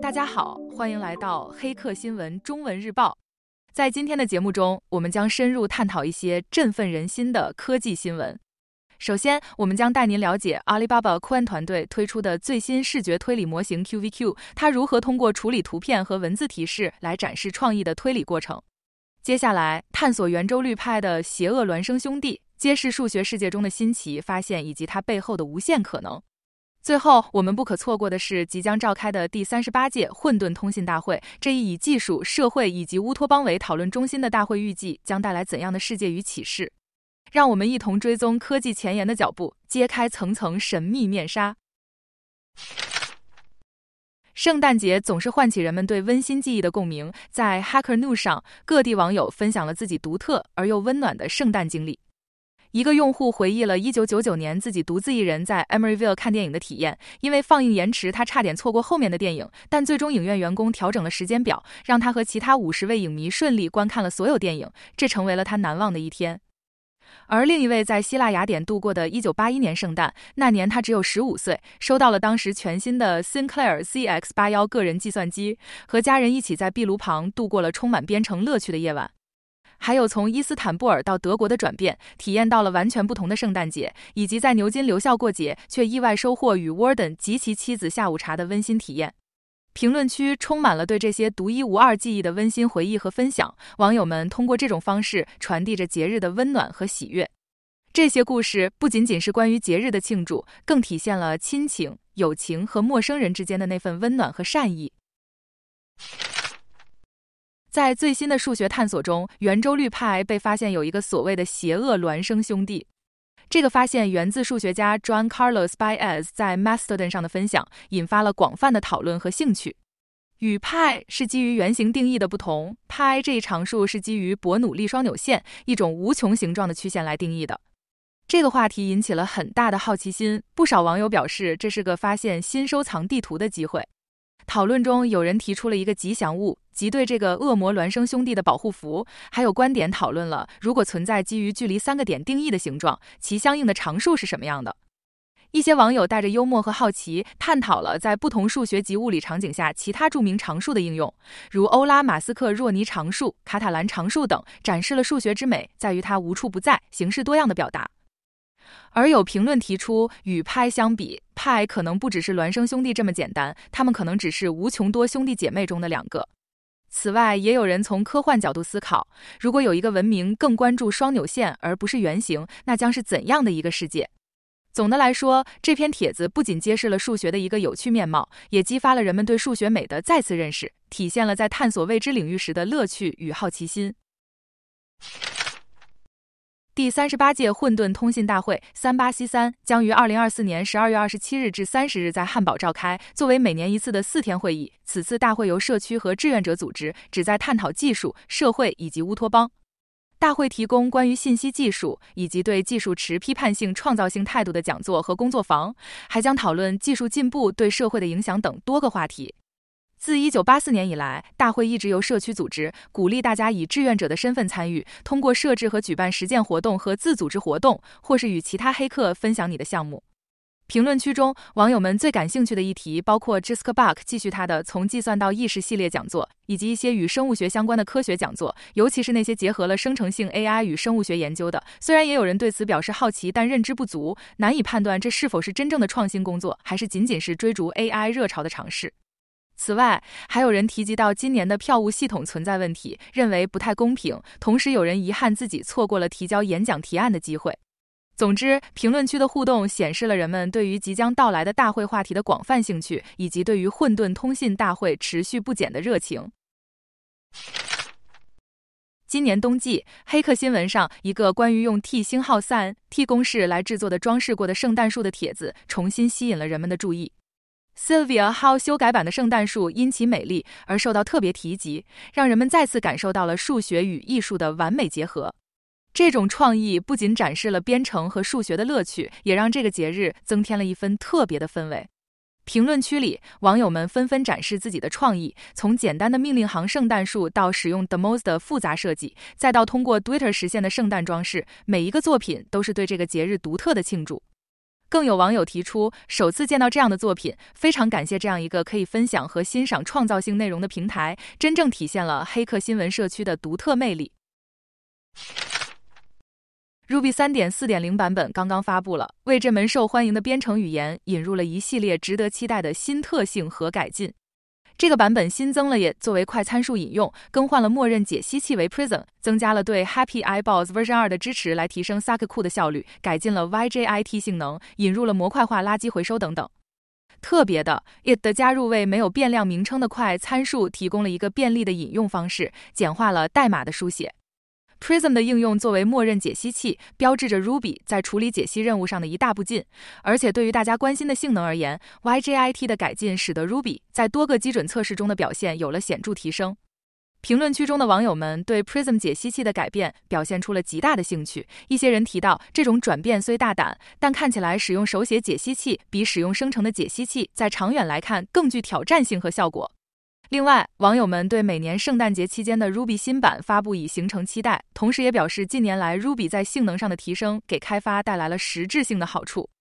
大家好，欢迎来到黑客新闻中文日报。在今天的节目中，我们将深入探讨一些振奋人心的科技新闻。首先，我们将带您了解阿里巴巴酷安团队推出的最新视觉推理模型 QVQ， 它如何通过处理图片和文字提示来展示创意的推理过程。接下来，探索圆周率派的邪恶孪生兄弟，揭示数学世界中的新奇发现以及它背后的无限可能。最后，我们不可错过的是即将召开的第38届混沌通信大会。这一以技术、社会以及乌托邦为讨论中心的大会，预计将带来怎样的世界与启示？让我们一同追踪科技前沿的脚步，揭开层层神秘面纱。圣诞节总是唤起人们对温馨记忆的共鸣，在 Hacker News 上，各地网友分享了自己独特而又温暖的圣诞经历。一个用户回忆了1999年自己独自一人在 Emeryville 看电影的体验，因为放映延迟，他差点错过后面的电影，但最终影院员工调整了时间表，让他和其他50位影迷顺利观看了所有电影，这成为了他难忘的一天。而另一位在希腊雅典度过的1981年圣诞，那年他只有15岁，收到了当时全新的 Sinclair CX81 个人计算机，和家人一起在壁炉旁度过了充满编程乐趣的夜晚。还有从伊斯坦布尔到德国的转变，体验到了完全不同的圣诞节，以及在牛津留校过节却意外收获与 Warden 及其妻子下午茶的温馨体验。评论区充满了对这些独一无二记忆的温馨回忆和分享，网友们通过这种方式传递着节日的温暖和喜悦。这些故事不仅仅是关于节日的庆祝，更体现了亲情、友情和陌生人之间的那份温暖和善意。在最新的数学探索中，圆周率派被发现有一个所谓的邪恶孪生兄弟。这个发现源自数学家 John Carlos Baez 在 Mastodon 上的分享，引发了广泛的讨论和兴趣。与派是基于圆形定义的不同，派这一常数是基于伯努利双扭线，一种无穷形状的曲线来定义的。这个话题引起了很大的好奇心，不少网友表示这是个发现新收藏地图的机会。讨论中有人提出了一个吉祥物，即对这个恶魔孪生兄弟的保护符，还有观点讨论了如果存在基于距离3个点定义的形状，其相应的常数是什么样的。一些网友带着幽默和好奇探讨了在不同数学及物理场景下其他著名常数的应用，如欧拉马斯克若尼常数、卡塔兰常数等，展示了数学之美在于它无处不在、形式多样的表达。而有评论提出，与派相比，派可能不只是孪生兄弟这么简单，他们可能只是无穷多兄弟姐妹中的2个。此外，也有人从科幻角度思考，如果有一个文明更关注双扭线而不是圆形，那将是怎样的一个世界？总的来说，这篇帖子不仅揭示了数学的一个有趣面貌，也激发了人们对数学美的再次认识，体现了在探索未知领域时的乐趣与好奇心。第38届混沌通信大会 38C3 将于2024年12月27日至30日在汉堡召开，作为每年一次的4天会议。此次大会由社区和志愿者组织，旨在探讨技术、社会以及乌托邦。大会提供关于信息技术以及对技术持批判性创造性态度的讲座和工作坊，还将讨论技术进步对社会的影响等多个话题。自1984年以来，大会一直由社区组织，鼓励大家以志愿者的身份参与，通过设置和举办实践活动和自组织活动，或是与其他黑客分享你的项目。评论区中，网友们最感兴趣的议题包括 Jessica Buck 继续他的从计算到意识系列讲座，以及一些与生物学相关的科学讲座，尤其是那些结合了生成性 AI 与生物学研究的。虽然也有人对此表示好奇，但认知不足，难以判断这是否是真正的创新工作，还是仅仅是追逐 AI 热潮的尝试。此外，还有人提及到今年的票务系统存在问题，认为不太公平，同时有人遗憾自己错过了提交演讲提案的机会。总之，评论区的互动显示了人们对于即将到来的大会话题的广泛兴趣，以及对于混沌通信大会持续不减的热情。今年冬季，黑客新闻上一个关于用 T 星号3 T 公式来制作的装饰过的圣诞树的帖子，重新吸引了人们的注意。Sylvia How 修改版的圣诞树因其美丽而受到特别提及，让人们再次感受到了数学与艺术的完美结合。这种创意不仅展示了编程和数学的乐趣，也让这个节日增添了一份特别的氛围。评论区里，网友们纷纷展示自己的创意，从简单的命令行圣诞树到使用 Demos 的复杂设计，再到通过 Twitter 实现的圣诞装饰，每一个作品都是对这个节日独特的庆祝。 更有网友提出，首次见到这样的作品，非常感谢这样一个可以分享和欣赏创造性内容的平台，真正体现了黑客新闻社区的独特魅力。Ruby 3.4.0 版本刚刚发布了，为这门受欢迎的编程语言引入了一系列值得期待的新特性和改进。这个版本新增了也作为快参数引用，更换了默认解析器为 Prism， 增加了对 Happy Eyeballs Version 2的支持来提升 Socket 库的效率，改进了 YJIT 性能，引入了模块化垃圾回收等等。特别的 ，it 的加入为没有变量名称的快参数提供了一个便利的引用方式，简化了代码的书写。Prism 的应用作为默认解析器，标志着 Ruby 在处理解析任务上的一大步进。而且对于大家关心的性能而言 ，YJIT 的改进使得 Ruby 在多个基准测试中的表现有了显著提升。评论区中的网友们对 Prism 解析器的改变表现出了极大的兴趣。一些人提到，这种转变虽大胆，但看起来使用手写解析器比使用生成的解析器在长远来看更具挑战性和效果。另外，网友们对每年圣诞节期间的 Ruby 新版发布已形成期待，同时也表示近年来 Ruby 在性能上的提升给开发带来了实质性的好处。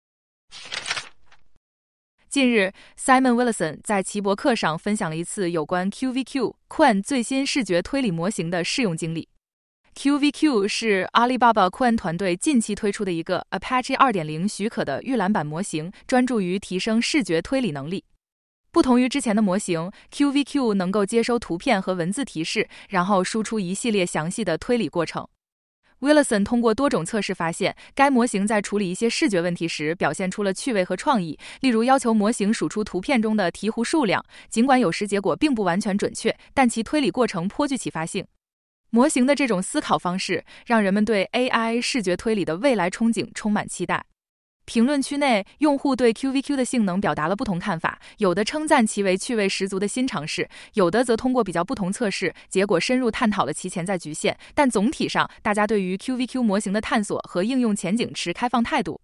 近日 ，Simon Willison 在其博客上分享了一次有关 QVQ Qwen 最新视觉推理模型的试用经历。QVQ 是 Alibaba Qwen 团队近期推出的一个 Apache 2.0 许可的预览版模型，专注于提升视觉推理能力。不同于之前的模型 ，QVQ 能够接收图片和文字提示，然后输出一系列详细的推理过程。Willison 通过多种测试发现，该模型在处理一些视觉问题时表现出了趣味和创意，例如要求模型数出图片中的鹈鹕数量，尽管有时结果并不完全准确，但其推理过程颇具启发性。模型的这种思考方式，让人们对 AI 视觉推理的未来憧憬充满期待。评论区内，用户对 QVQ 的性能表达了不同看法，有的称赞其为趣味十足的新尝试，有的则通过比较不同测试结果深入探讨了其潜在局限，但总体上，大家对于 QVQ 模型的探索和应用前景持开放态度。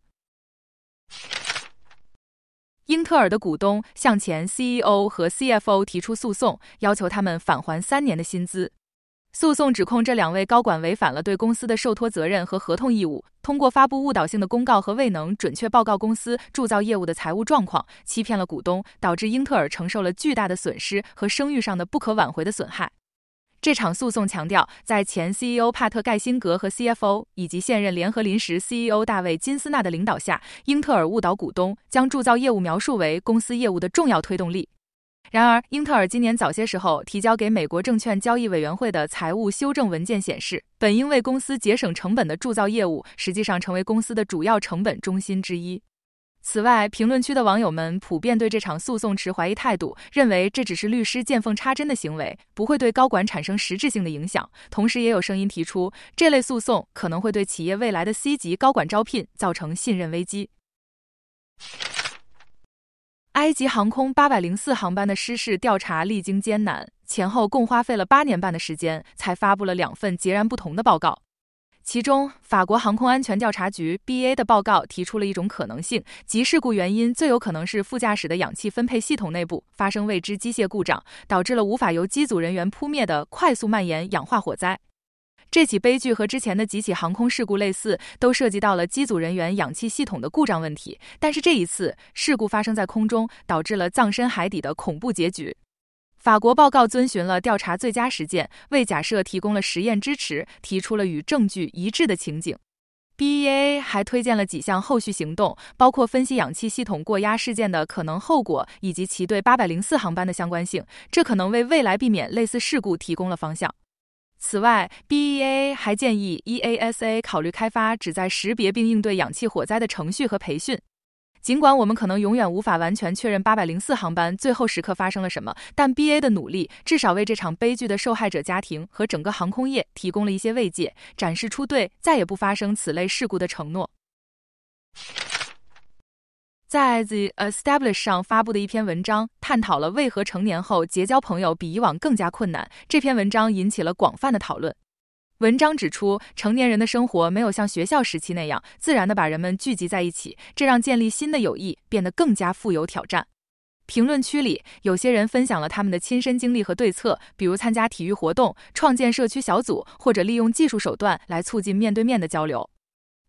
英特尔的股东向前 CEO 和 CFO 提出诉讼，要求他们返还3年的薪资。诉讼指控这2位高管违反了对公司的受托责任和合同义务，通过发布误导性的公告和未能准确报告公司铸造业务的财务状况，欺骗了股东，导致英特尔承受了巨大的损失和声誉上的不可挽回的损害。这场诉讼强调，在前 CEO 帕特·盖辛格和 CFO 以及现任联合临时 CEO 大卫·金斯纳的领导下，英特尔误导股东，将铸造业务描述为公司业务的重要推动力。然而，英特尔今年早些时候提交给美国证券交易委员会的财务修正文件显示，本应为公司节省成本的铸造业务，实际上成为公司的主要成本中心之一。此外，评论区的网友们普遍对这场诉讼持怀疑态度，认为这只是律师见缝插针的行为，不会对高管产生实质性的影响。同时，也有声音提出，这类诉讼可能会对企业未来的 C 级高管招聘造成信任危机。埃及航空804航班的失事调查历经艰难，前后共花费了8年半的时间，才发布了2份截然不同的报告。其中，法国航空安全调查局 BA 的报告提出了一种可能性，即事故原因最有可能是副驾驶的氧气分配系统内部发生未知机械故障，导致了无法由机组人员扑灭的快速蔓延氧化火灾。这起悲剧和之前的几起航空事故类似，都涉及到了机组人员氧气系统的故障问题，但是这一次事故发生在空中，导致了葬身海底的恐怖结局。法国报告遵循了调查最佳实践，为假设提供了实验支持，提出了与证据一致的情景。BEA 还推荐了几项后续行动，包括分析氧气系统过压事件的可能后果，以及其对804航班的相关性，这可能为未来避免类似事故提供了方向。此外 ，BEA 还建议 EASA 考虑开发旨在识别并应对氧气火灾的程序和培训。尽管我们可能永远无法完全确认804航班最后时刻发生了什么，但 BA 的努力至少为这场悲剧的受害者家庭和整个航空业提供了一些慰藉，展示出对再也不发生此类事故的承诺。在 The Established 上发布的一篇文章，探讨了为何成年后结交朋友比以往更加困难。这篇文章引起了广泛的讨论。文章指出，成年人的生活没有像学校时期那样自然地把人们聚集在一起，这让建立新的友谊变得更加富有挑战。评论区里，有些人分享了他们的亲身经历和对策，比如参加体育活动、创建社区小组，或者利用技术手段来促进面对面的交流。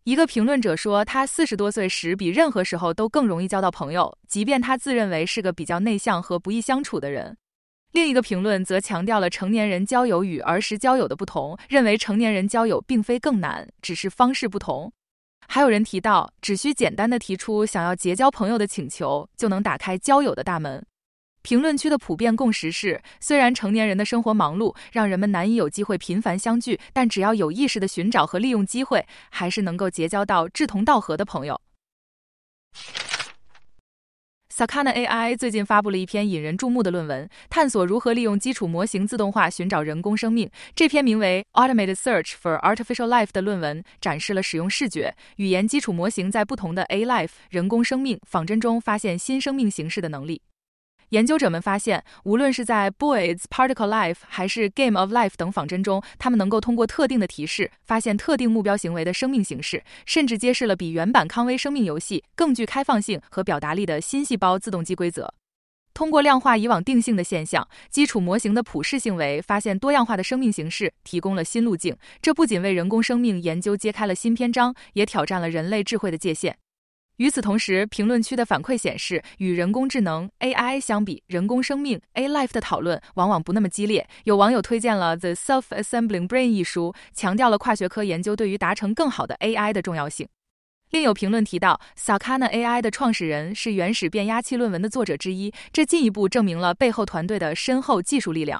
一个评论者说，他40多岁时比任何时候都更容易交到朋友，即便他自认为是个比较内向和不易相处的人。另一个评论则强调了成年人交友与儿时交友的不同，认为成年人交友并非更难，只是方式不同。还有人提到，只需简单的提出想要结交朋友的请求，就能打开交友的大门。评论区的普遍共识是，虽然成年人的生活忙碌，让人们难以有机会频繁相聚，但只要有意识地寻找和利用机会，还是能够结交到志同道合的朋友。Sakana AI 最近发布了一篇引人注目的论文，探索如何利用基础模型自动化寻找人工生命。这篇名为 Automated Search for Artificial Life 的论文展示了使用视觉、语言基础模型在不同的 A-Life 人工生命仿真中发现新生命形式的能力。研究者们发现，无论是在 Boyd's Particle Life 还是 Game of Life 等仿真中，他们能够通过特定的提示发现特定目标行为的生命形式，甚至揭示了比原版康威生命游戏更具开放性和表达力的新细胞自动机规则。通过量化以往定性的现象，基础模型的普适性为发现多样化的生命形式提供了新路径。这不仅为人工生命研究揭开了新篇章，也挑战了人类智慧的界限。与此同时，评论区的反馈显示，与人工智能 AI 相比，人工生命 A-Life 的讨论往往不那么激烈。有网友推荐了《The Self-Assembling Brain》一书，强调了跨学科研究对于达成更好的 AI 的重要性。另有评论提到 ，Sakana AI 的创始人是原始变压器论文的作者之一，这进一步证明了背后团队的深厚技术力量。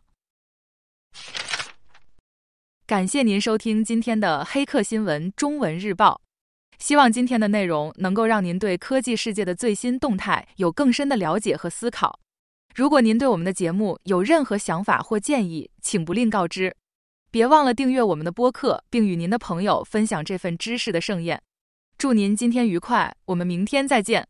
感谢您收听今天的黑客新闻中文日报。希望今天的内容能够让您对科技世界的最新动态有更深的了解和思考。如果您对我们的节目有任何想法或建议，请不吝告知。别忘了订阅我们的播客，并与您的朋友分享这份知识的盛宴。祝您今天愉快，我们明天再见。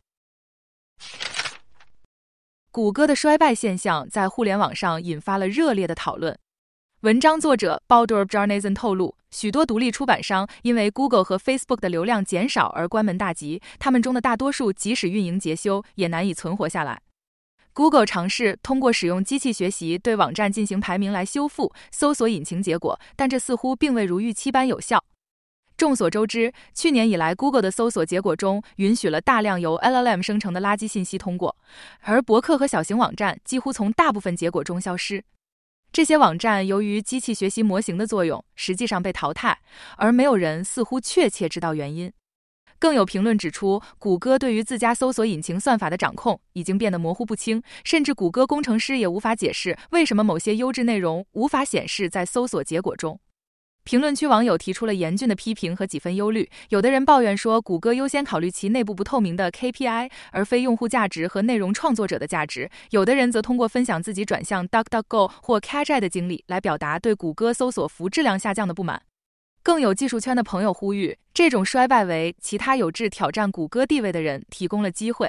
谷歌的衰败现象在互联网上引发了热烈的讨论。文章作者 Baldur Bjarnason 透露，许多独立出版商因为 Google 和 Facebook 的流量减少而关门大吉，他们中的大多数即使运营节休，也难以存活下来。Google 尝试通过使用机器学习对网站进行排名来修复搜索引擎结果，但这似乎并未如预期般有效。众所周知，去年以来 Google 的搜索结果中允许了大量由 LLM 生成的垃圾信息通过，而博客和小型网站几乎从大部分结果中消失。这些网站由于机器学习模型的作用，实际上被淘汰，而没有人似乎确切知道原因。更有评论指出，谷歌对于自家搜索引擎算法的掌控已经变得模糊不清，甚至谷歌工程师也无法解释为什么某些优质内容无法显示在搜索结果中。评论区网友提出了严峻的批评和几分忧虑，有的人抱怨说，谷歌优先考虑其内部不透明的 KPI， 而非用户价值和内容创作者的价值。有的人则通过分享自己转向 DuckDuckGo 或 Kajai 的经历来表达对谷歌搜索服质量下降的不满。更有技术圈的朋友呼吁，这种衰败为其他有志挑战谷歌地位的人提供了机会。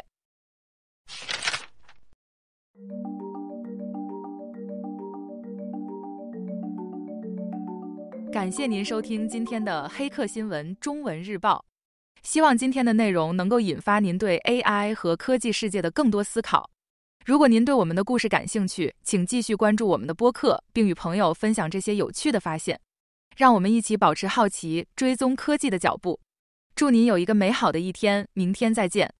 感谢您收听今天的黑客新闻中文日报。希望今天的内容能够引发您对 AI 和科技世界的更多思考。如果您对我们的故事感兴趣，请继续关注我们的播客，并与朋友分享这些有趣的发现。让我们一起保持好奇，追踪科技的脚步。祝您有一个美好的一天，明天再见。